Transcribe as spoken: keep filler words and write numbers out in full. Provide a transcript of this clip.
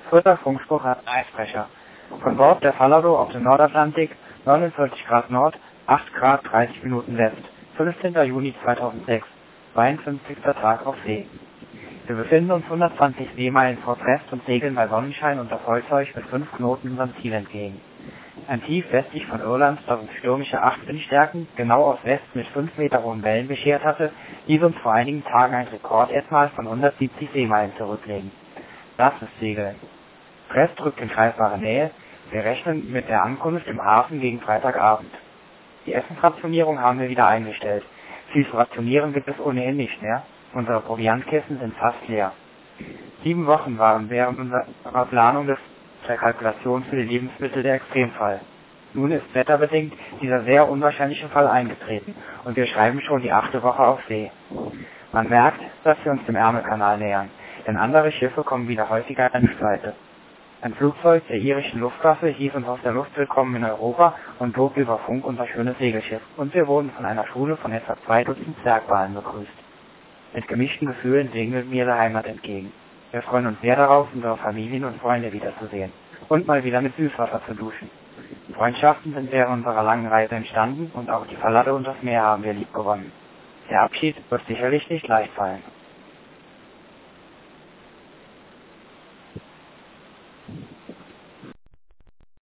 Kurzer Funkspruch an den Eisbrecher. Von Bord der Falardo auf dem Nordatlantik, neunundvierzig Grad Nord, acht Grad dreißig Minuten West, fünfzehnter Juni zweitausendsechs, zweiundfünfzigster Tag auf See. Wir befinden uns hundertzwanzig Seemeilen vor Brest und segeln bei Sonnenschein und das Vollzeug mit fünf Knoten unserem Ziel entgegen. Ein Tief westlich von Irland, das uns stürmische acht Windstärken genau aus West mit fünf Meter hohen Wellen beschert hatte, ließ uns vor einigen Tagen ein Rekord erstmal von hundertsiebzig Seemeilen zurücklegen. Das ist Segeln. Brest rückt in greifbare Nähe, wir rechnen mit der Ankunft im Hafen gegen Freitagabend. Die Essensrationierung haben wir wieder eingestellt. Viel zu rationieren gibt es ohnehin nicht mehr. Unsere Proviantkästen sind fast leer. Sieben Wochen waren während unserer Planung des, der Kalkulation für die Lebensmittel der Extremfall. Nun ist wetterbedingt dieser sehr unwahrscheinliche Fall eingetreten und wir schreiben schon die achte Woche auf See. Man merkt, dass wir uns dem Ärmelkanal nähern, denn andere Schiffe kommen wieder häufiger an die Seite. Ein Flugzeug der irischen Luftwaffe hieß uns aus der Luft willkommen in Europa und log über Funk unser schönes Segelschiff, und wir wurden von einer Schule von etwa zwei Dutzend Zwergwalen begrüßt. Mit gemischten Gefühlen segeln wir der Heimat entgegen. Wir freuen uns sehr darauf, unsere Familien und Freunde wiederzusehen und mal wieder mit Süßwasser zu duschen. Freundschaften sind während unserer langen Reise entstanden und auch die Falardo und das Meer haben wir lieb gewonnen. Der Abschied wird sicherlich nicht leicht fallen.